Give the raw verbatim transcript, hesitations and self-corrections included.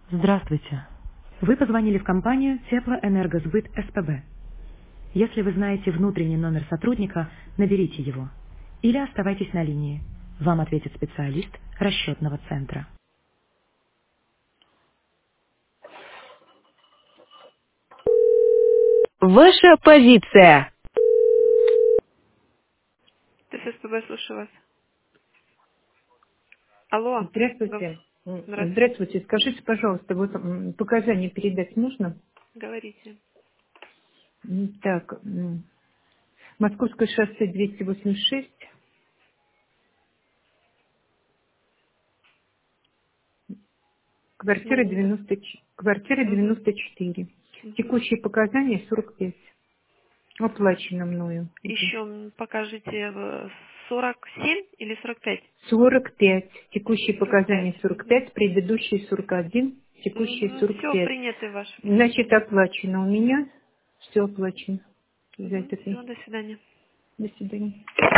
Здравствуйте. Вы позвонили в компанию Теплоэнергосбыт СПБ. Если вы знаете внутренний номер сотрудника, наберите его. Или оставайтесь на линии. Вам ответит специалист расчетного центра. Ваша позиция. ТССПБ, слушаю вас. Алло. Г- Здравствуйте. М, Здравствуйте. Здравствуйте. Скажите, пожалуйста, вот м, показания передать можно? Говорите. М, Так, м, Московское шоссе двести восемьдесят шесть, квартира Ну, да. девяносто, ч- квартира Угу. девяносто четыре. Угу. Текущие показания сорок пять. Оплачено мною уже. Еще покажите э, сорок семь или сорок пять? сорок пять. Текущие сорок пять. показания сорок Угу. пять, предыдущие сорок один, текущие Угу. сорок Все, пять. приняты ваши все. Значит, оплачено у меня. Все оплачено за Угу. это. Все, до свидания. До свидания.